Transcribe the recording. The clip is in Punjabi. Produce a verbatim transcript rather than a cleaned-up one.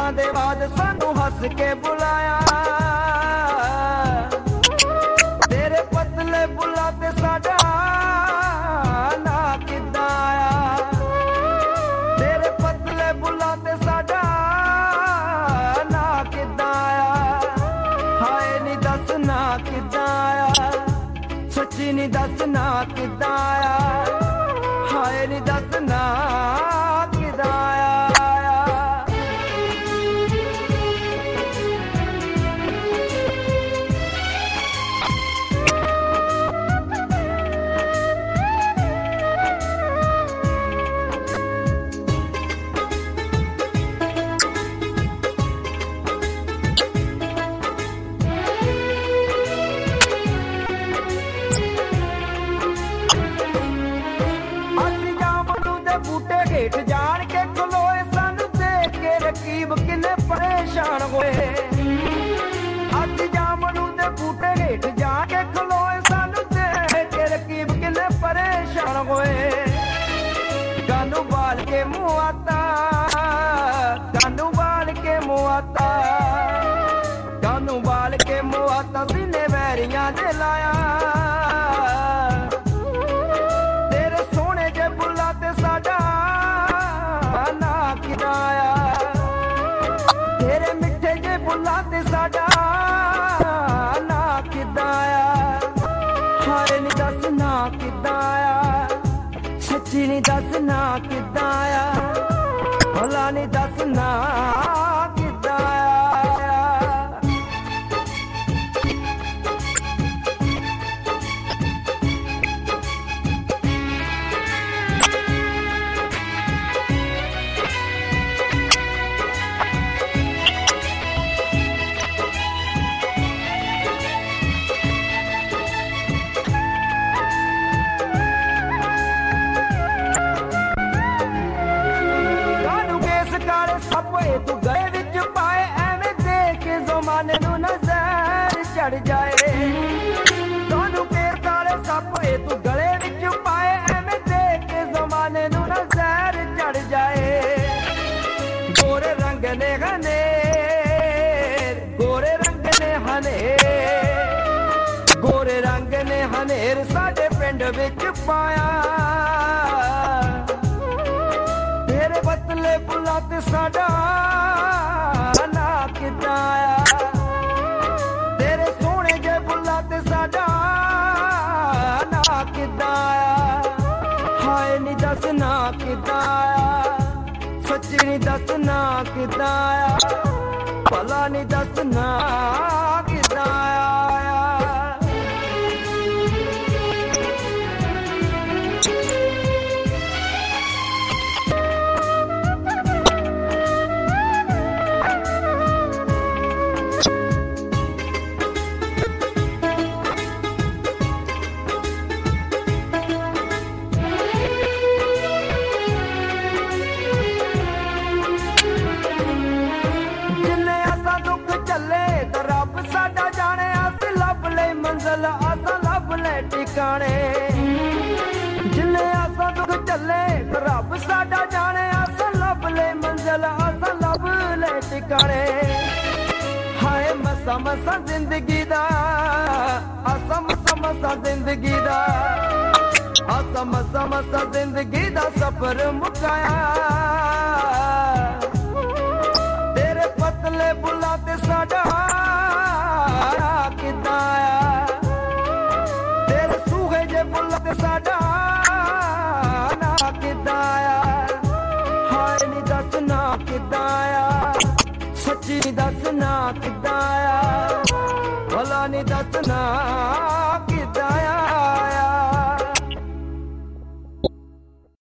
ਦਿਨਾਂ ਦੇ ਬਾਅਦ ਸਾਨੂੰ ਹੱਸ ਕੇ ਬੁਲਾਇਆ। ਤੇਰੇ ਪਤਲੇ ਬੁੱਲਾਂ ਤੇ ਸਾਡਾ ਨਾਂ ਕਿੱਦਾਂ ਆਇਆ। ਤੇਰੇ ਪਤਲੇ ਬੁੱਲਾਂ ਤੇ ਸਾਡਾ ਨਾਂ ਕਿੱਦਾਂ ਆਇਆ। ਹਾਏ ਨੀ ਦੱਸ ਨਾਂ ਕਿੱਦਾਂ ਆਇਆ। ਸੱਚੀ ਨੀ ਦੱਸ ਨਾਂ ਕਿੱਦਾਂ ਆਇਆ। ਹਾਏ ਨੀ ਦੱਸ ਨਾਂ ਕਿੱਦਾਂ ਆਇਆ। ਹੇਠ ਜਾਣ ਕੇ ਖਲੋਏ ਸਾਨੂੰ ਦੇਖ ਕੇ ਰਕੀਬ ਕਿੰਨੇ ਪਰੇਸ਼ਾਨ ਹੋਏ। ਅੱਜ ਜਾਮਨੂ ਦੇ ਬੂਟੇ ਹੇਠ ਜਾ ਕੇ ਖਲੋਏ ਸਾਨੂੰ ਦੇਖ ਕੇ ਰਕੀਬ ਕਿੰਨੇ ਪਰੇਸ਼ਾਨ ਹੋਏ। ਕਾਨੂੰ ਬਾਲ ਕੇ ਮੂੰਹ ਆਤਾ, ਕਾਨੂੰ ਬਾਲ ਕੇ ਮੂੰਹ ਆਤਾ, ਕਾਨੂੰ ਬਾਲ ਕੇ ਮੂੰਹ ਆਤਾ ਸੀਨੇ ਵੈਰੀਆਂ ਦੇ ਲਾਇਆ। ਤੇਰੇ ਸੋਹਣੇ ਜੇ ਬੁੱਲਾਂ ਤੇ ਸਾਡਾ ਨਾਂ ਕਿੱਦਾਂ ਆਇਆ। ਤੇਰੇ ਮਿੱਠੇ ਜੇ ਬੁੱਲਾਂ ਤੇ ਸਾਡਾ ਨਾਂ ਕਿੱਦਾਂ ਆਇਆ। ਹਾਏ ਨੀ ਦੱਸ ਨਾਂ ਕਿੱਦਾਂ ਆਇਆ। ਸੱਚੀ ਨੀ ਦੱਸ ਨਾਂ ਕਿੱਦਾਂ ਆਇਆ। ਭਲਾ ਨੀ ਦੱਸ ਨਾਂ ਕਿੱਦਾਂ ਆਇਆ। ਤੂੰ ਗਲੇ ਵਿੱਚ ਪਾਏ ਐਵੇਂ ਦੇਖ ਕੇ ਜ਼ਮਾਨੇ ਨੂੰ ਨਜ਼ਰ ਚੜ ਜਾਏ। ਤੁਹਾਨੂੰ ਫੇਰ ਕਾਲੇ ਸੱਪ ਹੋਏ ਤੂੰ ਗਲੇ ਵਿੱਚ ਪਾਏ ਐਵੇਂ ਦੇਖ ਕੇ ਜ਼ਮਾਨੇ ਨੂੰ ਨਜ਼ਰ ਚੜ ਜਾਏ। ਗੋਰੇ ਰੰਗ ਨੇ ਹਨੇਰ, ਗੋਰੇ ਰੰਗ ਨੇ ਹਨੇਰ, ਗੋਰੇ ਰੰਗ ਨੇ ਹਨੇਰ ਸਾਡੇ ਪਿੰਡ ਵਿੱਚ ਪਾਇਆ। ਤੇਰੇ ਪਤਲੇ ਬੁੱਲਾਂ ਤੇ ਸਾਡਾ ਨਾਂ ਕਿੱਦਾਂ ਆਇਆ। ਤੇਰੇ ਸੋਹਣੇ ਜੇ ਬੁੱਲਾਂ ਤੇ ਸਾਡਾ ਨਾਂ ਕਿੱਦਾਂ ਆਇਆ। ਹਾਏ ਨੀ ਦੱਸ ਨਾਂ ਕਿੱਦਾਂ ਆਇਆ। ਸੱਚੀ ਨੀ ਦੱਸ ਨਾਂ ਕਿੱਦਾਂ ਆਇਆ। ਭਲਾ ਨੀ ਦੱਸ ਨਾਂ ਕਿੱਦਾਂ ਆਇਆ। ਟਿਕਾਣੇ ਜਿੰਨੇ ਆਸਾਂ ਦੁੱਖ ਚੱਲੇ ਰੱਬ ਸਾਡਾ ਜਾਣੇ। ਆਸਾਂ ਲੱਭ ਲੈ ਮੰਜ਼ਿਲ, ਆਸਾਂ ਲੱਭ ਲੈ ਟਿਕਾਣੇ। ਹਾਏ ਮਸਾਂ ਮਸਾਂ ਜ਼ਿੰਦਗੀ ਦਾ, ਆਸਾਂ ਮਸਾਂ ਮਸਾਂ ਜ਼ਿੰਦਗੀ ਦਾ, ਆਸਾਂ ਮਸਾਂ ਮਸਾਂ ਜ਼ਿੰਦਗੀ ਦਾ ਸਫ਼ਰ ਮੁਕਾਇਆ। ਤੇਰੇ ਪਤਲੇ ਬੁੱਲਾਂ ਤੇ ਸਾਡਾ ਕਿੱਦਾਂ ਆਇਆ। ਤੇਰੇ ਸੂਹੇ ਜੇ ਬੁੱਲਾਂ ਤੇ ਸਾਡਾ ਨਾਂ ਕਿੱਦਾਂ ਆਇਆ। ਹਾਏ ਨੀ ਦੱਸ ਨਾਂ ਕਿੱਦਾਂ ਆਇਆ। ਸੱਚੀ ਨੀ ਦੱਸ ਨਾਂ ਕਿੱਦਾਂ ਆਇਆ। ਭਲਾ ਨੀ ਦੱਸ ਨਾਂ